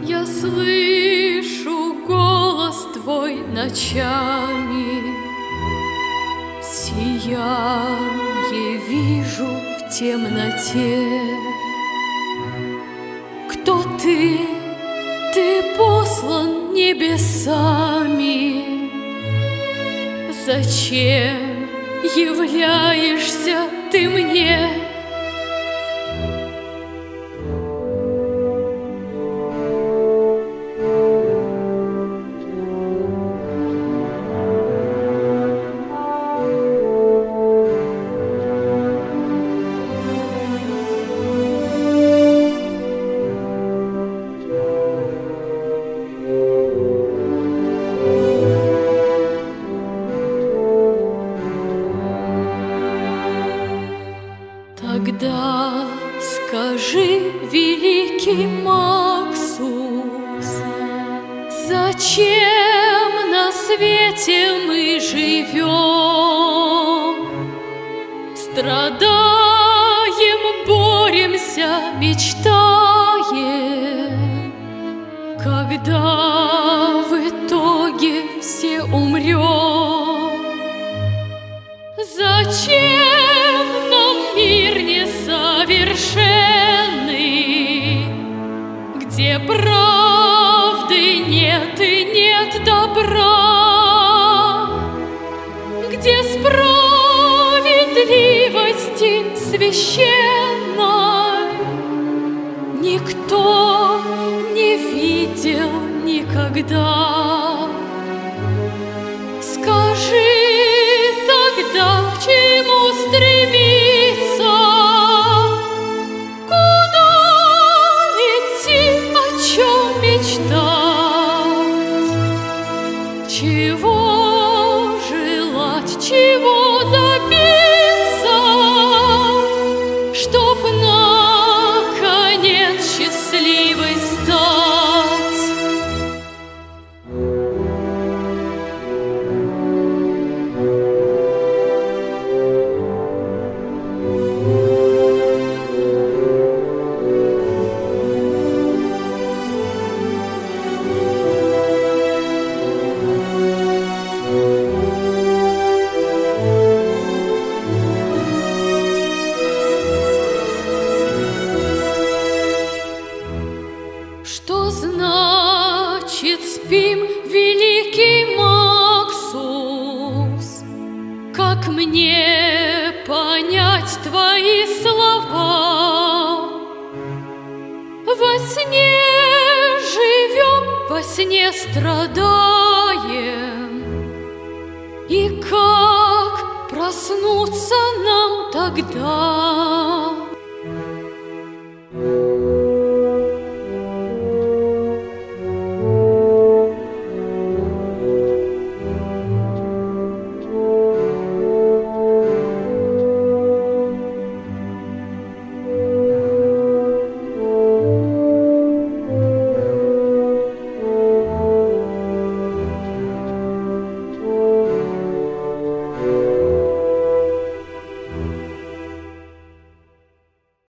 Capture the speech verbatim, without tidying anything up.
Я слышу голос твой ночами, сияние вижу в темноте. Кто ты? Ты послан небесами. Зачем являешься ты мне? Тогда скажи, великий Максус, зачем на свете мы живем? Страдаем, боремся, мечтаем, когда в итоге все умрем. Зачем нам мир несовершенный, где правды нет и нет добра, где справедливости священной никто не видел никогда? Скажи тогда, к чему стремиться? Куда идти, о чем мечтать? Чего желать, чего добиться, чтоб наконец счастливой стать? Что значит спим, великий Максус? Как мне понять твои слова? Во сне живем, во сне страдаем, и как проснуться нам тогда?